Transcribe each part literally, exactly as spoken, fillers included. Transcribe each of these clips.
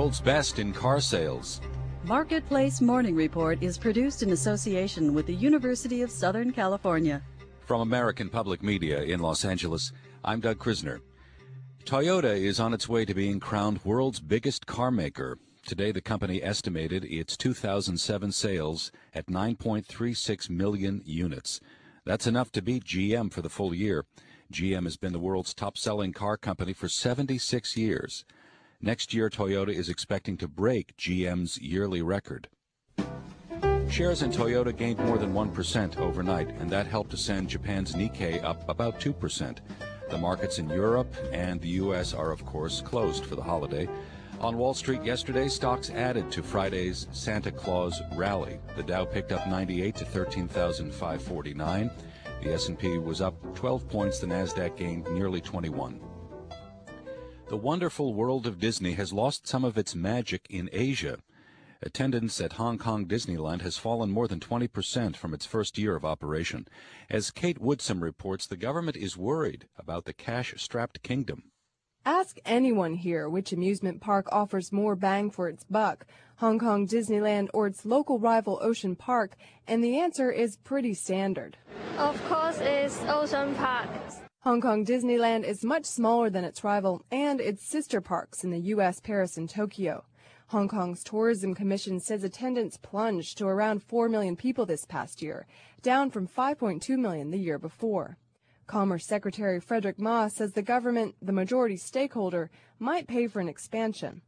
world's best in car sales. Marketplace Morning Report is produced in association with the University of Southern California. From American Public Media in Los Angeles, I'm Doug Krisner. Toyota is on its way to being crowned world's biggest car maker. Today, the company estimated its two thousand seven sales at nine point three six million units. That's enough to beat G M for the full year. G M has been the world's top-selling car company for seventy-six years. Next year, Toyota is expecting to break G M's yearly record. Shares in Toyota gained more than one percent overnight, and that helped to send Japan's Nikkei up about two percent. The markets in Europe and the U S are, of course, closed for the holiday. On Wall Street yesterday, stocks added to Friday's Santa Claus rally. The Dow picked up ninety-eight to thirteen thousand five hundred forty-nine. The S and P was up twelve points. The Nasdaq gained nearly twenty-one. The wonderful world of Disney has lost some of its magic in Asia. Attendance at Hong Kong Disneyland has fallen more than twenty percent from its first year of operation. As Kate Woodson reports, the government is worried about the cash-strapped kingdom. Ask anyone here which amusement park offers more bang for its buck, Hong Kong Disneyland or its local rival Ocean Park, and the answer is pretty standard. Of course, it's Ocean Park. Hong Kong Disneyland is much smaller than its rival and its sister parks in the U S, Paris, and Tokyo. Hong Kong's Tourism Commission says attendance plunged to around four million people this past year, down from five point two million the year before. Commerce Secretary Frederick Ma says the government, the majority stakeholder, might pay for an expansion.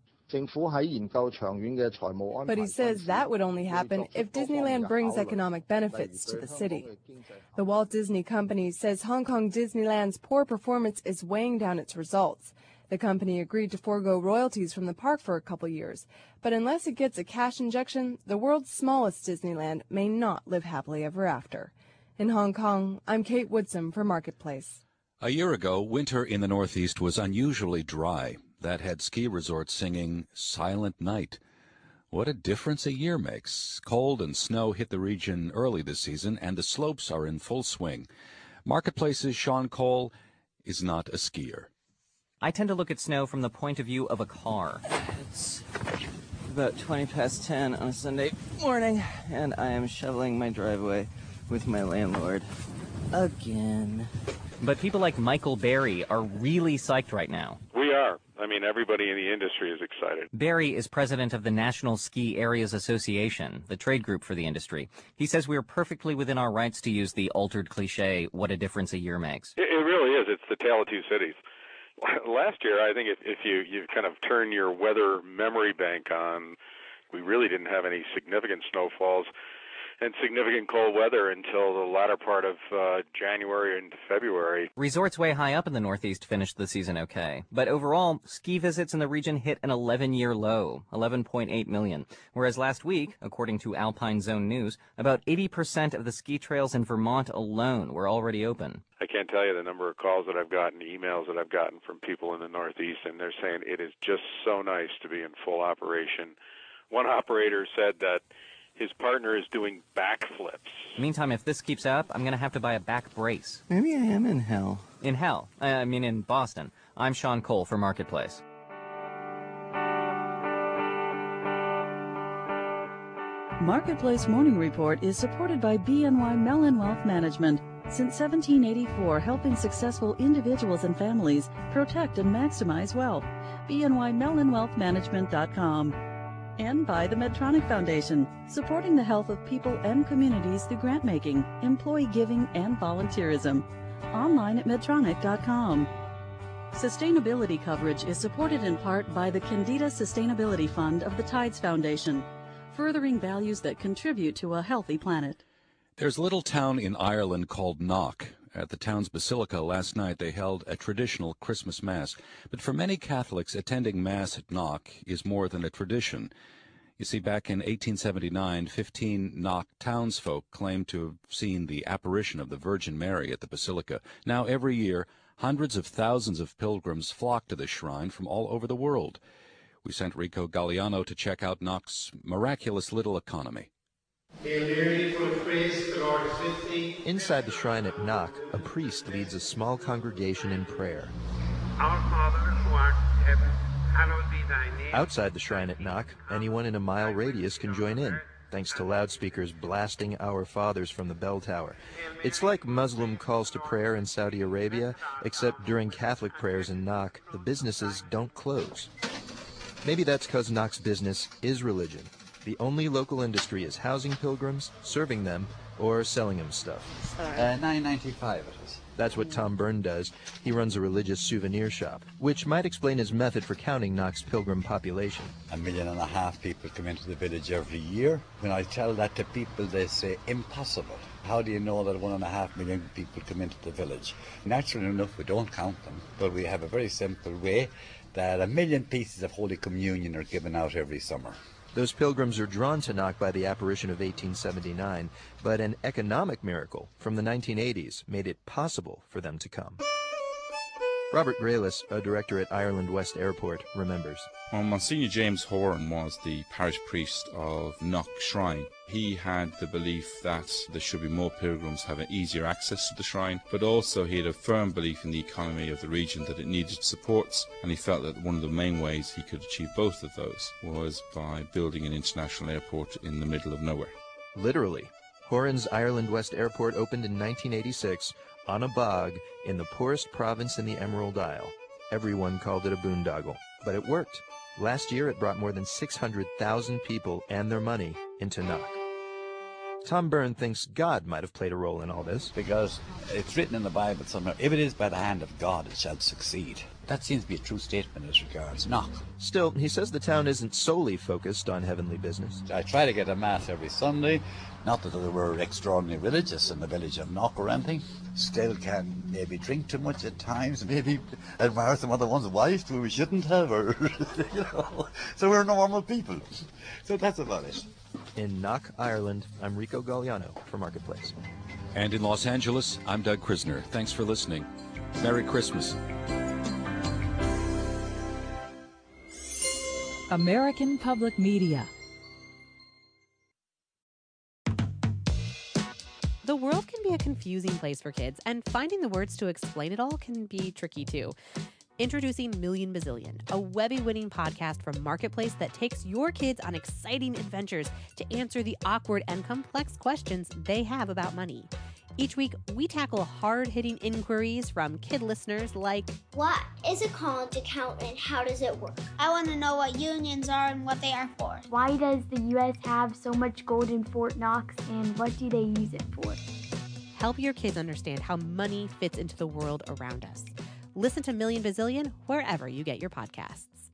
But he says that would only happen if Disneyland brings economic benefits to the city. The Walt Disney Company says Hong Kong Disneyland's poor performance is weighing down its results. The company agreed to forego royalties from the park for a couple years, but unless it gets a cash injection, the world's smallest Disneyland may not live happily ever after. In Hong Kong, I'm Kate Woodson for Marketplace. A year ago, winter in the Northeast was unusually dry. That had ski resorts singing Silent Night. What a difference a year makes. Cold and snow hit the region early this season, and the slopes are in full swing. Marketplace's Sean Cole is not a skier. I tend to look at snow from the point of view of a car. It's about twenty past ten on a Sunday morning, and I am shoveling my driveway with my landlord again. But people like Michael Barry are really psyched right now. We are. I mean, everybody in the industry is excited. Barry is president of the National Ski Areas Association, the trade group for the industry. He says we are perfectly within our rights to use the altered cliche, what a difference a year makes. It, it really is. It's the tale of two cities. Last year, I think if, if you, you kind of turn your weather memory bank on, we really didn't have any significant snowfalls and significant cold weather until the latter part of uh, January and February. Resorts way high up in the Northeast finished the season okay. But overall, ski visits in the region hit an eleven-year low, eleven point eight million. Whereas last week, according to Alpine Zone News, about eighty percent of the ski trails in Vermont alone were already open. I can't tell you the number of calls that I've gotten, emails that I've gotten from people in the Northeast, and they're saying it is just so nice to be in full operation. One operator said that his partner is doing backflips. Meantime, if this keeps up, I'm going to have to buy a back brace. Maybe I am in hell. In hell. I mean, in Boston. I'm Sean Cole for Marketplace. Marketplace Morning Report is supported by B N Y Mellon Wealth Management. Since seventeen eighty-four, helping successful individuals and families protect and maximize wealth. B N Y Mellon Wealth Management dot com. And by the Medtronic Foundation, supporting the health of people and communities through grant-making, employee giving, and volunteerism. Online at Medtronic dot com. Sustainability coverage is supported in part by the Candida Sustainability Fund of the Tides Foundation, furthering values that contribute to a healthy planet. There's a little town in Ireland called Knock. At the town's basilica last night, they held a traditional Christmas Mass. But for many Catholics, attending Mass at Knock is more than a tradition. You see, back in eighteen seventy-nine, fifteen Knock townsfolk claimed to have seen the apparition of the Virgin Mary at the basilica. Now, every year, hundreds of thousands of pilgrims flock to the shrine from all over the world. We sent Rico Galliano to check out Knock's miraculous little economy. Inside the shrine at Knock, a priest leads a small congregation in prayer. Our Father who art in heaven, Hallowed be thy name. Outside the shrine at Knock, anyone in a mile radius can join in, thanks to loudspeakers blasting Our Fathers from the bell tower. It's like Muslim calls to prayer in Saudi Arabia, except during Catholic prayers in Knock, the businesses don't close. Maybe that's because Knock's business is religion. The only local industry is housing pilgrims, serving them, or selling them stuff. Uh, nine ninety-five it is. That's what Tom Byrne does. He runs a religious souvenir shop, which might explain his method for counting Knock's pilgrim population. A million and a half people come into the village every year. When I tell that to people, they say, impossible. How do you know that one and a half million people come into the village? Naturally enough, we don't count them, but we have a very simple way that a million pieces of Holy Communion are given out every summer. Those pilgrims are drawn to Knock by the apparition of eighteen seventy-nine, but an economic miracle from the nineteen eighties made it possible for them to come. Robert Graylis, a director at Ireland West Airport, remembers. Well, Monsignor James Horan was the parish priest of Knock Shrine. He had the belief that there should be more pilgrims having easier access to the shrine, but also he had a firm belief in the economy of the region that it needed supports, and he felt that one of the main ways he could achieve both of those was by building an international airport in the middle of nowhere. Literally. Horan's Ireland West Airport opened in nineteen eighty-six on a bog in the poorest province in the Emerald Isle. Everyone called it a boondoggle, but it worked. Last year it brought more than six hundred thousand people and their money into Knock. Tom Byrne thinks God might have played a role in all this. Because it's written in the Bible somewhere, if it is by the hand of God, it shall succeed. That seems to be a true statement as regards Knock. Still, he says the town isn't solely focused on heavenly business. I try to get a mass every Sunday. Not that they were extraordinarily religious in the village of Knock or anything. Still can maybe drink too much at times, maybe admire some other one's wife who we shouldn't have, or, you know. So we're normal people. So that's about it. In Knock, Ireland, I'm Rico Galliano for Marketplace. And in Los Angeles, I'm Doug Krisner. Thanks for listening. Merry Christmas. American Public Media. The world can be a confusing place for kids, and finding the words to explain it all can be tricky too. Introducing Million Bazillion, a Webby-winning podcast from Marketplace that takes your kids on exciting adventures to answer the awkward and complex questions they have about money. Each week, we tackle hard-hitting inquiries from kid listeners like, what is a college account and how does it work? I want to know what unions are and what they are for. Why does the U S have so much gold in Fort Knox and what do they use it for? Help your kids understand how money fits into the world around us. Listen to Million Bazillion wherever you get your podcasts.